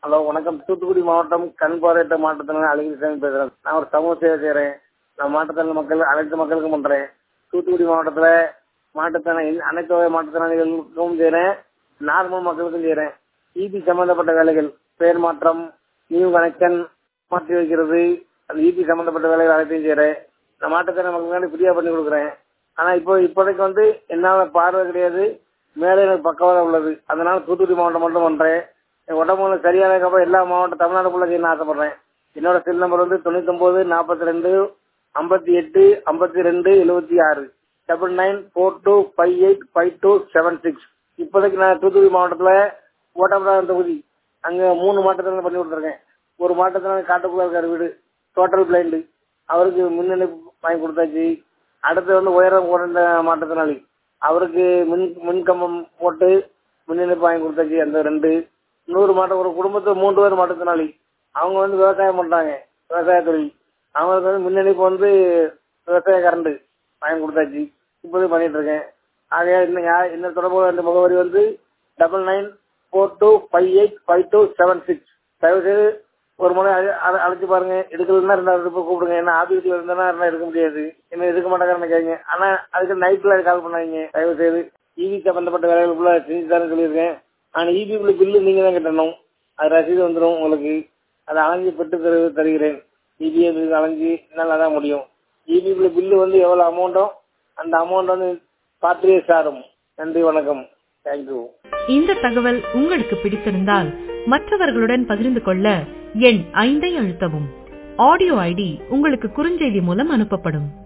Hello வணக்கம். தூத்துக்குடி மாவட்டம் கண் பார்வையற்ற மாற்றுத்திறனாளி அழகிரிசாமி பேசுறேன். நான் ஒரு சமூக சேவை செய்யறேன். நான் மாற்றுத்திறனாளி மக்கள் அனைத்து மக்களுக்கும் பண்றேன். தூத்துக்குடி மாவட்டத்துல மாற்றுத்திறனாளி அனைத்து வகை மாற்றுத்திறனாளிகளுக்கும் செய்யறேன், நார்மல் மக்களுக்கும் செய்யறேன். இபி சம்பந்தப்பட்ட வேலைகள், பெயர் மாற்றம், நியூ கனெக்ஷன் மாற்றி வைக்கிறது, அந்த இபி சம்பந்தப்பட்ட வேலைகள் அனைத்தையும் செய்யறேன். நான் மாற்றுத்திறனாளி மக்களுக்கு ஃப்ரீயா பண்ணி கொடுக்குறேன். ஆனா இப்போதைக்கு என்னால பார்வை கிடையாது, மேலே எனக்கு பக்கவாதம் உள்ளது. அதனால தூத்துக்குடி மாவட்டம் மட்டும் பண்றேன். என் உடம்புல சரியானதுக்கப்புறம் எல்லா மாவட்டம் தமிழ்நாடுக்குள்ள செய்யணும்னு ஆசைப்படுறேன். என்னோட செல் நம்பர் 99 42 58 52 76 9942585276. இப்போதைக்கு நான் தூத்துக்குடி மாவட்டத்துல ஓட்டப்படாத தொகுதி அங்க 3 மாவட்டத்துல பண்ணி கொடுத்துருக்கேன். ஒரு மாவட்டத்துல காட்டுக்குள்ள இருக்காரு, வீடு டோட்டல் பிளைண்டு, அவருக்கு மின்னணு வாங்கி கொடுத்தாச்சு. அடுத்து உயரம் குறைந்த மாற்றுத்திறனாளி, அவருக்கு மின்கம்பம் போட்டு மின்னிணைப்பு வாங்கி கொடுத்தாச்சு. அந்த 2 100 மாவட்டம், ஒரு குடும்பத்துல 3 பேர் மாற்றுத்திறனாளி, அவங்க விவசாயம் பண்றாங்க, விவசாய தொழில், அவங்களுக்கு மின்னிணைப்பு விவசாய கரண்ட் வாங்கி கொடுத்தாச்சு. இப்போதே பண்ணிட்டு இருக்கேன். ஆகையா இன்னும் தொடர்பு அந்த முகவரி 9942585276. தயவு செய்து ஒரு முறை அழைச்சு பாருங்க. எடுக்கலன்னா 2 கூப்பிடுங்க. ஏன்னா ஆபீஸ்ல இருந்தா எடுக்க முடியாது, என்ன எடுக்க மாட்டேங்கிறேன்னு கேங்க. ஆனா அதுக்கு நைட்ல கால் பண்ணாதீங்க தயவு செய்து. இவி சம்பந்தப்பட்ட வேலைகளுக்குள்ள செஞ்சு தரேன்னு சொல்லியிருக்கேன். ஆனா இபிக்குள்ள பில்லு நீங்க தான் கட்டணும். அது ரசீது வந்துடும் உங்களுக்கு. அதை அலைஞ்சு பெற்று தருகிறேன். இபிஐ அலைஞ்சு என்னால தான் முடியும். இபிக்குள்ள பில்லு எவ்வளவு அமௌண்ட்டோ அந்த அமௌண்ட் பார்த்துவே சாரும். நன்றி, வணக்கம், தேங்க்யூ. இந்த தகவல் உங்களுக்கு பிடித்திருந்தால் மற்றவர்களுடன் பகிர்ந்து கொள்ள எண் 5 அழுத்தவும். ஆடியோ ஐடி உங்களுக்கு குறுஞ்செய்தி மூலம் அனுப்பப்படும்.